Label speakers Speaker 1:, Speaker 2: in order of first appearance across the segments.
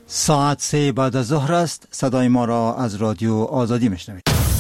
Speaker 1: ساعت 3 بعد از ظهر است. صدای ما را از رادیو آزادی میشنوید.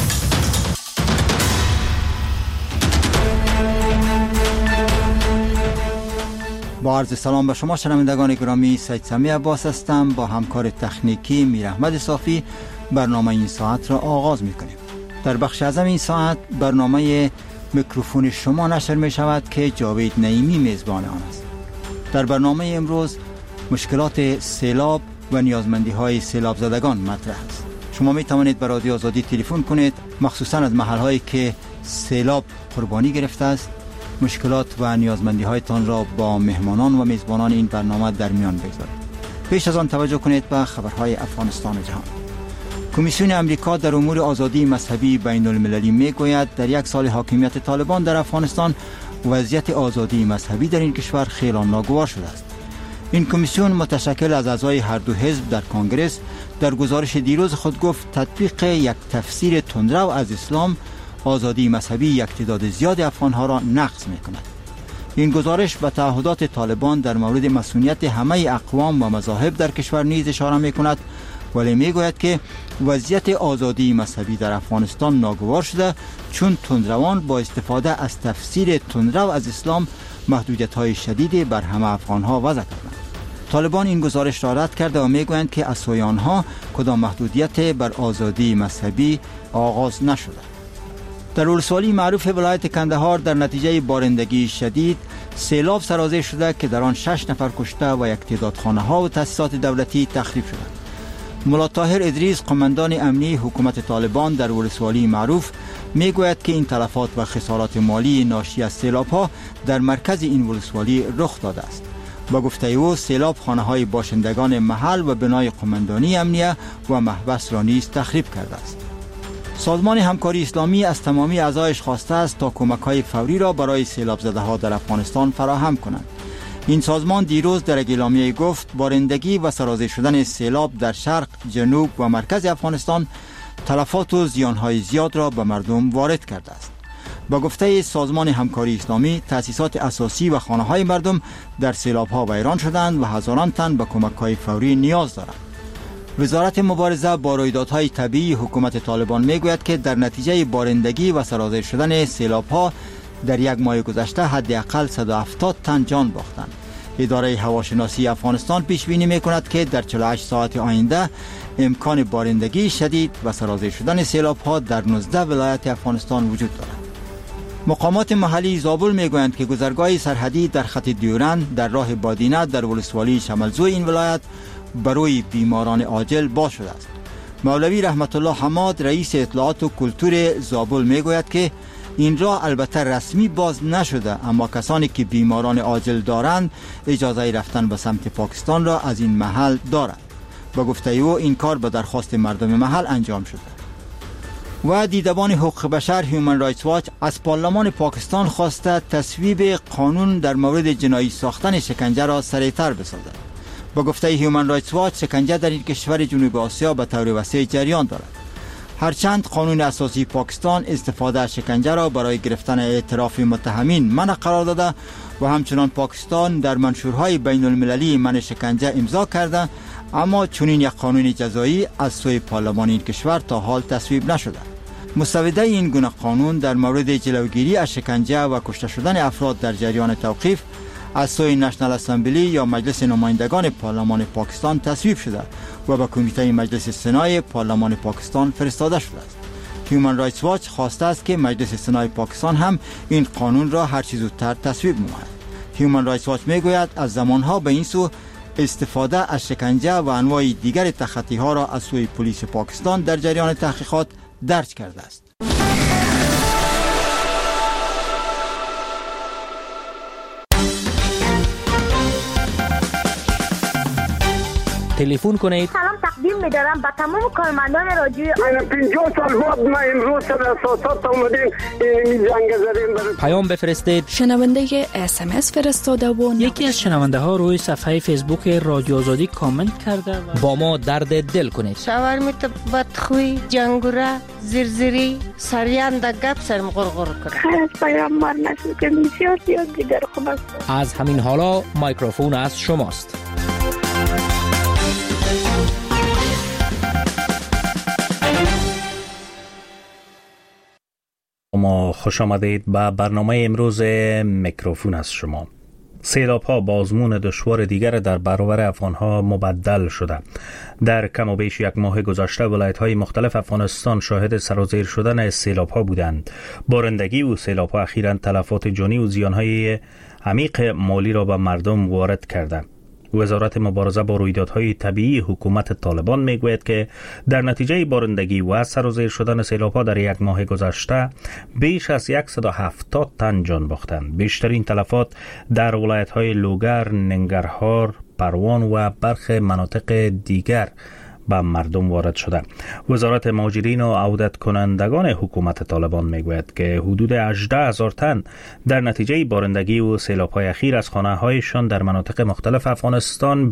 Speaker 1: با عرض سلام به شما شنوندگان گرامی، سید سمی عباس هستم. با همکار تکنیکی میر احمد صافی برنامه این ساعت را آغاز میکنیم. در بخش اعظم این ساعت برنامه میکروفون شما نشر می شود که جاوید نعیمی میزبان آن است. در برنامه امروز مشکلات سیلاب و نیازمندی های سیلاب زدگان مطرح است. شما می توانید به رادیو آزادی تلفن کنید، مخصوصا از محل هایی که سیلاب قربانی گرفته است. مشکلات و نیازمندی هایتان را با مهمانان و میزبانان این برنامه در میان بگذارید. پیش از آن توجه کنید به خبرهای افغانستان و جهان. کمیسیون امریکا در امور آزادی مذهبی بین المللی می گوید در یک سال حاکمیت طالبان در افغانستان وضعیت آزادی مذهبی در این کشور خیلی ناگوار شده است. این کمیسیون متشکل از اعضای هر دو حزب در کنگره در گزارش دیروز خود گفت تطبیق یک تفسیر تندرو از اسلام آزادی مذهبی یک تعداد زیاد افغانها را نقض می‌کند. این گزارش به تعهدات طالبان در مورد مسئولیت همه اقوام و مذاهب در کشور نیز اشاره می‌کند، ولی می‌گوید که وضعیت آزادی مذهبی در افغانستان ناگوار شده چون تندروان با استفاده از تفسیر تندرو از اسلام محدودیت‌های شدیدی بر همه افغانها وضع کردند. طالبان این گزارش را رد کرده و می‌گویند که از سوی آنها کدام محدودیت بر آزادی مذهبی آغاز نشده. در ولسوالی معروف ولایت کندهار در نتیجه بارندگی شدید سیلاب سرازیر شده که در آن 6 نفر کشته و یک تعداد خانه‌ها و تأسیسات دولتی تخریب شدند. ملا طاهر ادریس، قماندان امنی حکومت طالبان در ولسوالی معروف، میگوید که این تلفات و خسارات مالی ناشی از سیلاب‌ها در مرکز این ولسوالی رخ داده است. با گفته او سیلاب خانه‌های باشندگان محل و بنای قماندانی امنیه و محبس را نیز تخریب کرده است. سازمان همکاری اسلامی از تمامی اعضایش خواسته است تا کمک‌های فوری را برای سیلاب زده‌ها در افغانستان فراهم کنند. این سازمان دیروز در اعلامیه گفت بارندگی و سرازیر شدن سیلاب در شرق، جنوب و مرکز افغانستان تلفات و زیان‌های زیاد را به مردم وارد کرده است. با گفته سازمان همکاری اسلامی تأسیسات اساسی و خانه‌های مردم در سیلاب‌ها ویران شدند و هزاران تن به کمک‌های فوری نیاز دارند. وزارت مبارزه با رویدادهای طبیعی حکومت طالبان میگوید که در نتیجه بارندگی و سرازیر شدن سیلاب‌ها در یک ماه گذشته حداقل 170 تن جان باختند. اداره هواشناسی افغانستان پیش بینی میکند که در 48 ساعت آینده امکان بارندگی شدید و سرازیر شدن سیلاب‌ها در 19 ولایت افغانستان وجود دارد. مقامات محلی زابل میگویند که گذرگاه سرحدی در خط دیورند در راه بادینه در ولسوالی شمالزو این ولایت برای بیماران عاجل باز شده است. مولوی رحمت الله حماد رئیس اطلاعات و کلتور زابل میگوید که این راه البته رسمی باز نشده، اما کسانی که بیماران عاجل دارند اجازه رفتن به سمت پاکستان را از این محل دارند. با گفته او این کار به درخواست مردم محل انجام شده. و دیدبان حقوق بشر هیومن رایتس واچ از پارلمان پاکستان خواسته تصویب قانون در مورد جنایی ساختن شکنجه را سریعتر بسازد. با گفته هیومن رایتس واچ شکنجه در این کشور جنوب آسیا به طور وسیع جریان دارد. هرچند قانون اساسی پاکستان استفاده از شکنجه را برای گرفتن اعتراف متهمین منع قرار داده و همچنان پاکستان در منشورهای بین المللی منع شکنجه امضا کرده، اما چنین یک قانون جزایی از سوی پارلمان این کشور تا حال تصویب نشده. مسوده این گونه قانون در مورد جلوگیری از شکنجه و کشته شدن افراد در جریان توقیف از سوی نشنال اسمبلی یا مجلس نمایندگان پارلمان پاکستان تصویب شده و به کمیته مجلس سنای پارلمان پاکستان فرستاده شده است. هیومن رایتس واچ خواسته است که مجلس سنای پاکستان هم این قانون را هر چه زودتر تصویب نماید. هیومن رایتس واچ میگوید از زمانها به این سو استفاده از شکنجه و انواع دیگر تخطی ها را از سوی پلیس پاکستان در جریان تحقیقات درج کرده است.
Speaker 2: تلفن کنید.
Speaker 3: سلام تقدیم می‌دارم به تمام کارمندان رادیوی
Speaker 4: 50 سال بعد ما امروز در اساسات اومدیم این جنگ زدیم.
Speaker 2: پیام بفرستید.
Speaker 5: شنونده SMS فرستاده و
Speaker 6: یکی از شنونده ها روی صفحه فیسبوک رادیو آزادی کامنت کرده
Speaker 2: با ما درد دل کنید.
Speaker 7: شاورمیت بدخوی، جنگوره، زرزری، سریان در گپ سرم غرغر کنه.
Speaker 3: خیلی پیام مار نشد که بسیار دیگر خوب است.
Speaker 2: از همین حالا مایکروفون از شماست.
Speaker 8: خوش آمدید به برنامه امروز میکروفون از شما. سیلاب‌ها با آزمون دشوار دیگر در برابر افغان‌ها مبدل شده. در کم و بیش یک ماه گذشته ولایت‌های مختلف افغانستان شاهد سرازیر شدن سیلاب‌ها بودند. بارندگی و سیلاب‌ها اخیراً تلفات جانی و زیان‌های عمیق مالی را به مردم وارد کرده. وزارت مبارزه با رویدادهای طبیعی حکومت طالبان میگوید که در نتیجه بارندگی و سرازیر شدن سیلاب‌ها در یک ماه گذشته بیش از 170 تن جان باختند. بیشترین تلفات در ولایت‌های لوگر، ننگرهار، پروان و برخی مناطق دیگر به مردم وارد شده. وزارت مهاجرین و عودت کنندگان حکومت طالبان میگوید که حدود 18,000 تن در نتیجه بارندگی و سیلاب‌های اخیر از خانه‌هایشان در مناطق مختلف افغانستان